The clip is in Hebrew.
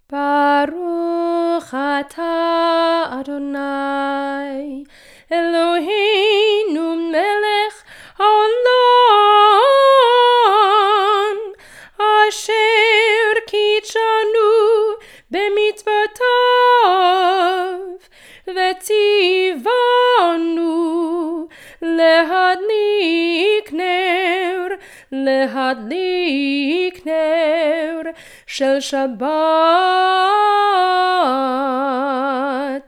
Baruch atah Adonai Eloheinu melech haolam asher kitshanu bemitzvotav v'tzivanu להדליק נר של שבת